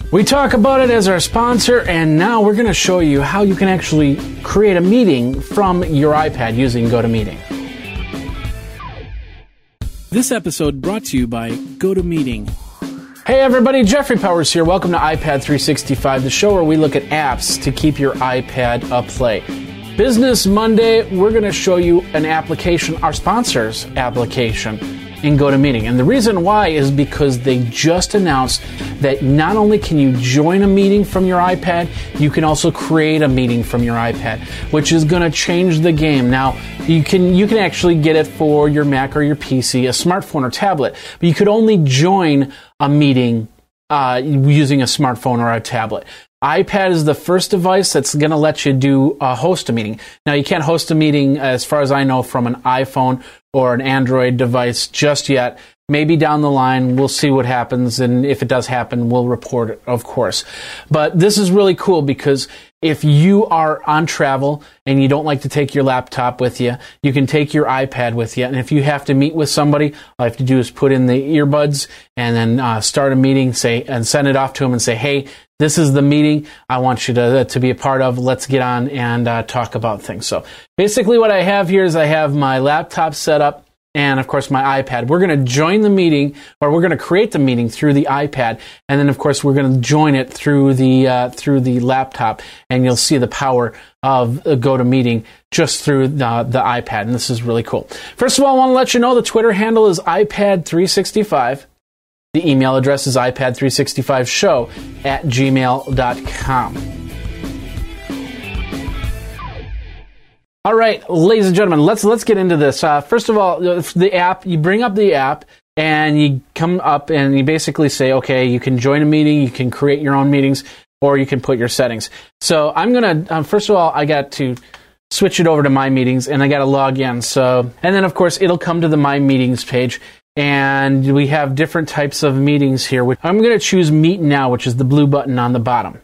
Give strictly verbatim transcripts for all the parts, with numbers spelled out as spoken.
We talk about it as our sponsor, and now we're going to show you how you can actually create a meeting from your iPad using GoToMeeting. This episode brought to you by GoToMeeting. Hey everybody, Jeffrey Powers here. Welcome to iPad three sixty-five, the show where we look at apps to keep your iPad aplay. Business Monday, we're going to show you an application, our sponsor's application in GoToMeeting. And the reason why is because they just announced that not only can you join a meeting from your iPad, you can also create a meeting from your iPad, which is going to change the game. Now, you can you can actually get it for your Mac or your P C, a smartphone or tablet, but you could only join a meeting uh, using a smartphone or a tablet. iPad is the first device that's going to let you do uh, host a meeting. Now, you can't host a meeting, as far as I know, from an iPhone or an Android device just yet. Maybe down the line, we'll see what happens, and if it does happen, we'll report it, of course. But this is really cool because if you are on travel and you don't like to take your laptop with you, you can take your iPad with you. And if you have to meet with somebody, all you have to do is put in the earbuds and then uh, start a meeting, say, and send it off to them and say, hey, this is the meeting I want you to, to be a part of. Let's get on and uh, talk about things. So basically what I have here is I have my laptop set up and, of course, my iPad. We're going to join the meeting, or we're going to create the meeting through the iPad. And then, of course, we're going to join it through the uh, through the laptop. And you'll see the power of uh, GoToMeeting just through the, the iPad. And this is really cool. First of all, I want to let you know the Twitter handle is iPad three sixty-five. The email address is iPad three sixty-five show at gmail dot com. All right, ladies and gentlemen, let's let's get into this. Uh, first of all, the app, you bring up the app, and you come up and you basically say, okay, you can join a meeting, you can create your own meetings, or you can put your settings. So I'm going to, um, first of all, I got to switch it over to My Meetings, and I got to log in. So, and then, of course, it'll come to the My Meetings page. And we have different types of meetings here. I'm going to choose Meet Now, which is the blue button on the bottom.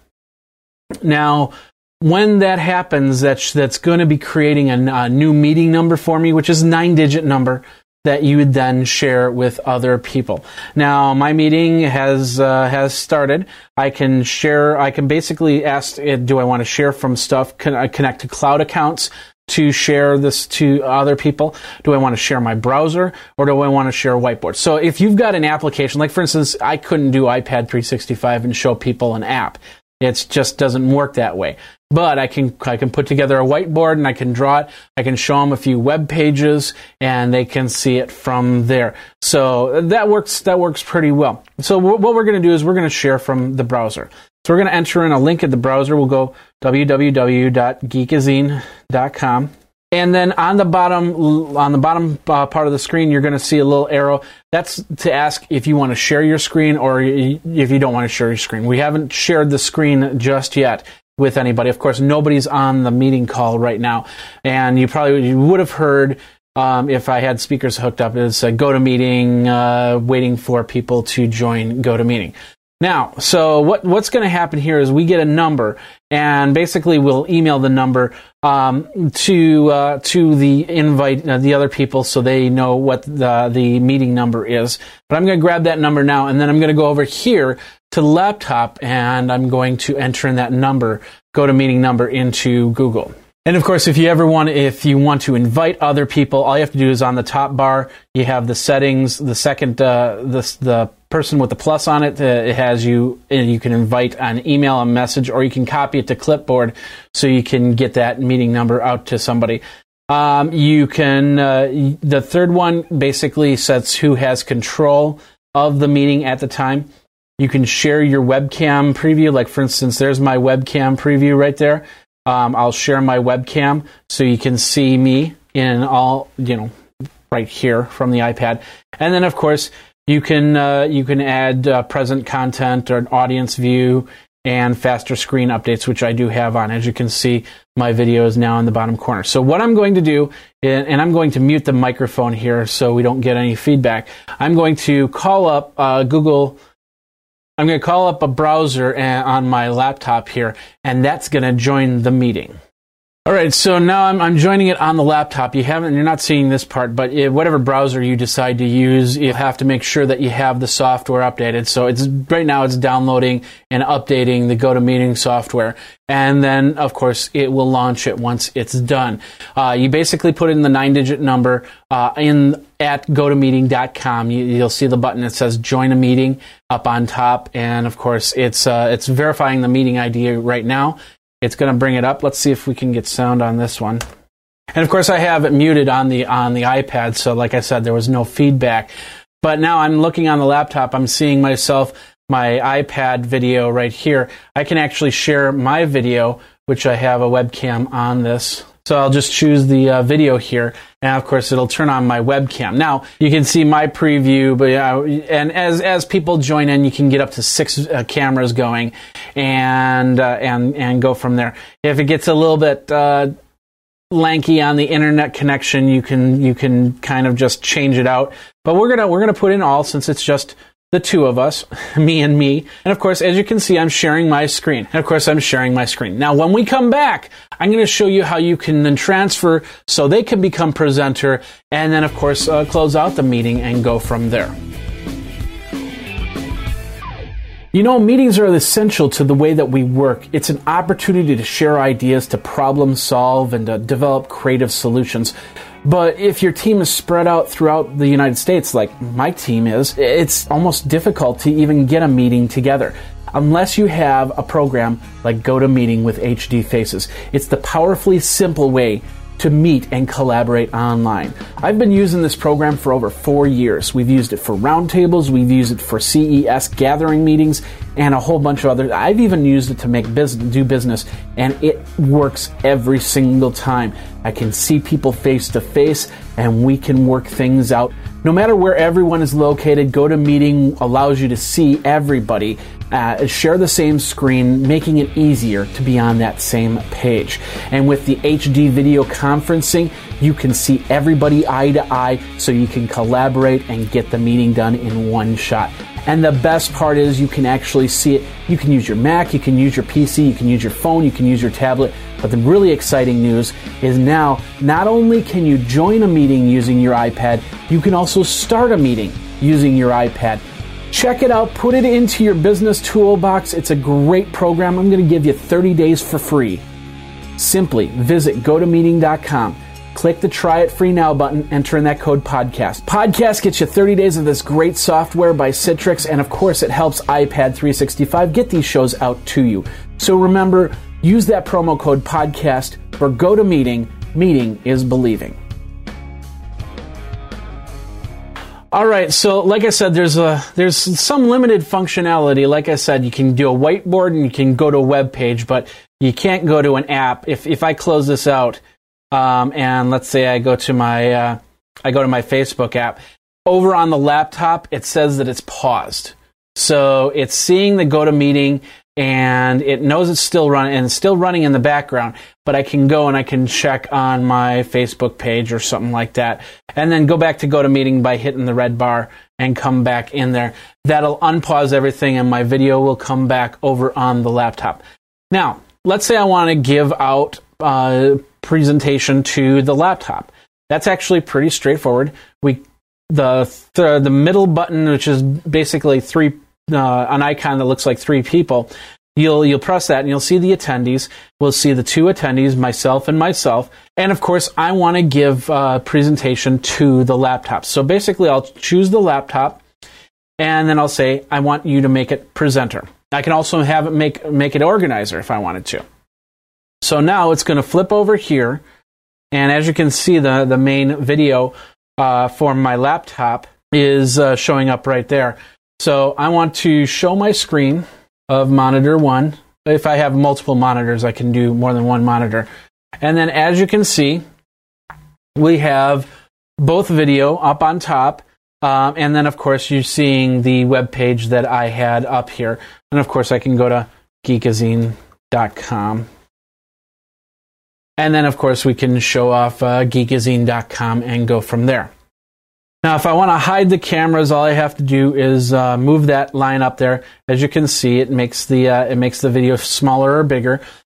Now, when that happens, that's, that's going to be creating a, a new meeting number for me, which is a nine-digit number that you would then share with other people. Now, my meeting has uh, has started. I can share. I can basically ask, do I want to share from stuff, con- connect to cloud accounts, to share this to other people? Do I want to share my browser, or do I want to share a whiteboard? So if you've got an application, like for instance, I couldn't do iPad three sixty-five and show people an app. It just doesn't work that way. But I can I can put together a whiteboard and I can draw it. I can show them a few web pages and they can see it from there. So that works that works pretty well. So what we're going to do is we're going to share from the browser. So we're going to enter in a link at the browser. We'll go w w w dot geekazine dot com. And then on the bottom on the bottom uh, part of the screen, you're going to see a little arrow. That's to ask if you want to share your screen or if you don't want to share your screen. We haven't shared the screen just yet with anybody. Of course, nobody's on the meeting call right now. And you probably you would have heard um, if I had speakers hooked up, it's a GoToMeeting uh, waiting for people to join GoToMeeting. Now, so what, what's going to happen here is we get a number, and basically we'll email the number um, to uh, to the invite uh, the other people so they know what the, the meeting number is. But I'm going to grab that number now, and then I'm going to go over here to the laptop, and I'm going to enter in that number, GoToMeeting number, into Google. And of course, if you ever want, if you want to invite other people, all you have to do is on the top bar, you have the settings. The second, uh, the the person with the plus on it, uh, it has you. You can invite an email, a message, or you can copy it to clipboard, so you can get that meeting number out to somebody. Um, you can. Uh, the third one basically sets who has control of the meeting at the time. You can share your webcam preview. Like for instance, there's my webcam preview right there. Um, I'll share my webcam so you can see me in all, you know, right here from the iPad. And then, of course, you can uh, you can add uh, present content or an audience view and faster screen updates, which I do have on. As you can see, my video is now in the bottom corner. So what I'm going to do, and I'm going to mute the microphone here so we don't get any feedback. I'm going to call up uh, Google. I'm going to call up a browser on my laptop here, and that's going to join the meeting. All right, so now I'm, I'm joining it on the laptop. You haven't, you're not seeing this part, but if, whatever browser you decide to use, you have to make sure that you have the software updated. So it's right now it's downloading and updating the GoToMeeting software, and then of course it will launch it once it's done. Uh, you basically put in the nine-digit number uh, in at go to meeting dot com. You, you'll see the button that says "Join a Meeting" up on top, and of course it's uh, it's verifying the meeting I D right now. It's going to bring it up. Let's see if we can get sound on this one. And of course, I have it muted on the on the iPad, so like I said, there was no feedback. But now I'm looking on the laptop. I'm seeing myself, my iPad video right here. I can actually share my video, which I have a webcam on this. So I'll just choose the uh, video here, and of course it'll turn on my webcam. Now you can see my preview, but uh, and as as people join in, you can get up to six uh, cameras going, and uh, and and go from there. If it gets a little bit uh, lanky on the internet connection, you can you can kind of just change it out. But we're gonna we're gonna put in all, since it's just the two of us, me and me. And of course, as you can see, I'm sharing my screen. And of course, I'm sharing my screen. Now, when we come back, I'm going to show you how you can then transfer so they can become presenter, and then of course, uh, close out the meeting and go from there. You know, meetings are essential to the way that we work. It's an opportunity to share ideas, to problem solve, and to develop creative solutions. But if your team is spread out throughout the United States, like my team is, it's almost difficult to even get a meeting together, unless you have a program like GoToMeeting with H D Faces. It's the powerfully simple way to meet and collaborate online. I've been using this program for over four years. We've used it for roundtables, we've used it for C E S gathering meetings, and a whole bunch of others. I've even used it to make business, do business, and it works every single time. I can see people face to face, and we can work things out. No matter where everyone is located, GoToMeeting allows you to see everybody, uh, share the same screen, making it easier to be on that same page. And with the H D video conferencing, you can see everybody eye to eye, so you can collaborate and get the meeting done in one shot. And the best part is you can actually see it. You can use your Mac, you can use your P C, you can use your phone, you can use your tablet. But the really exciting news is now, not only can you join a meeting using your iPad, you can also start a meeting using your iPad. Check it out, put it into your business toolbox. It's a great program. I'm going to give you thirty days for free. Simply visit go to meeting dot com. Click the Try It Free Now button, enter in that code podcast. Podcast gets you thirty days of this great software by Citrix, and of course it helps iPad three sixty-five get these shows out to you. So remember, use that promo code podcast for GoToMeeting. Meeting is believing. All right, so like I said, there's a there's some limited functionality. Like I said, you can do a whiteboard and you can go to a web page, but you can't go to an app. If if I close this out, Um, and let's say I go to my uh, I go to my Facebook app. Over on the laptop, it says that it's paused. So it's seeing the GoToMeeting, and it knows it's still running, and it's still running in the background. But I can go and I can check on my Facebook page or something like that, and then go back to GoToMeeting by hitting the red bar and come back in there. That'll unpause everything, and my video will come back over on the laptop. Now, let's say I want to give out uh, presentation to the laptop. That's actually pretty straightforward. We the th- the middle button, which is basically three uh, an icon that looks like three people. You'll you'll press that and you'll see the attendees. We'll see the two attendees, myself and myself. And of course, I want to give a presentation to the laptop. So basically, I'll choose the laptop, and then I'll say I want you to make it presenter. I can also have it make make it organizer if I wanted to. So now it's going to flip over here, and as you can see, the, the main video uh, for my laptop is uh, showing up right there. So I want to show my screen of monitor one. If I have multiple monitors, I can do more than one monitor. And then as you can see, we have both video up on top, um, and then of course you're seeing the web page that I had up here. And of course I can go to geekazine dot com. And then, of course, we can show off uh, geekazine dot com and go from there. Now, if I want to hide the cameras, all I have to do is uh, move that line up there. As you can see, it makes the uh, it makes the video smaller or bigger.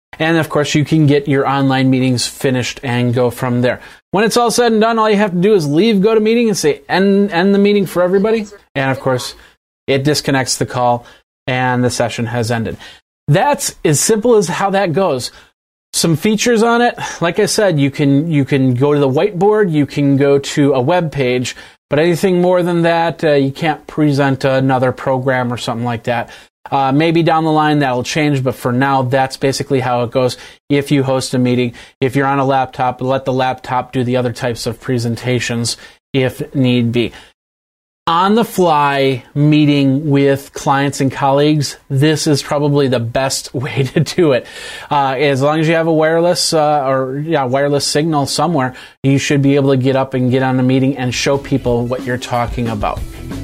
And of course, you can get your online meetings finished and go from there. When it's all said and done, all you have to do is leave GoToMeeting and say end, end the meeting for everybody. And of course, it disconnects the call and the session has ended. That's as simple as how that goes. Some features on it, like I said, you can you can go to the whiteboard, you can go to a web page, but anything more than that, uh, you can't present another program or something like that. Uh, maybe down the line that'll change, but for now, that's basically how it goes. If you host a meeting, if you're on a laptop, let the laptop do the other types of presentations if need be. On-the-fly meeting with clients and colleagues, this is probably the best way to do it. Uh, as long as you have a wireless uh, or yeah, wireless signal somewhere, you should be able to get up and get on a meeting and show people what you're talking about.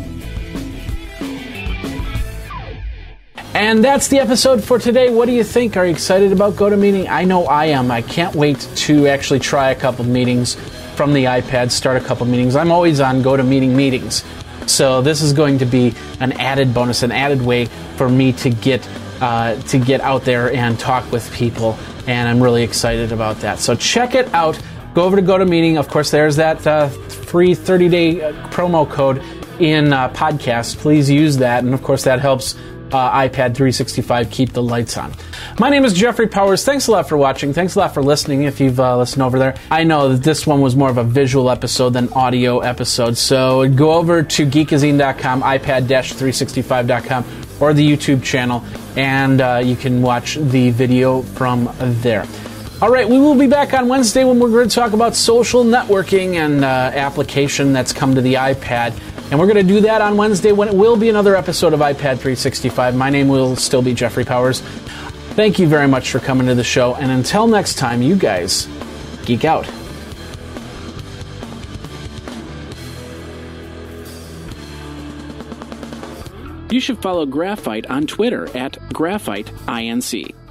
And that's the episode for today. What do you think? Are you excited about GoToMeeting? I know I am. I can't wait to actually try a couple meetings from the iPad, start a couple meetings. I'm always on GoToMeeting meetings. So this is going to be an added bonus, an added way for me to get uh, to get out there and talk with people, and I'm really excited about that. So check it out. Go over to GoToMeeting. Of course, there's that uh, free thirty-day uh, promo code in uh, podcast. Please use that, and of course, that helps uh, iPad three sixty-five keep the lights on. My name is Jeffrey Powers. Thanks a lot for watching. Thanks a lot for listening if you've uh, listened over there. I know that this one was more of a visual episode than audio episode, so go over to geekazine dot com, iPad three sixty-five dot com, or the YouTube channel, and uh, you can watch the video from there. All right, we will be back on Wednesday when we're going to talk about social networking and uh, application that's come to the iPad. And we're going to do that on Wednesday when it will be another episode of iPad three sixty-five. My name will still be Jeffrey Powers. Thank you very much for coming to the show. And until next time, you guys geek out. You should follow Graphite on Twitter at Graphite I N C.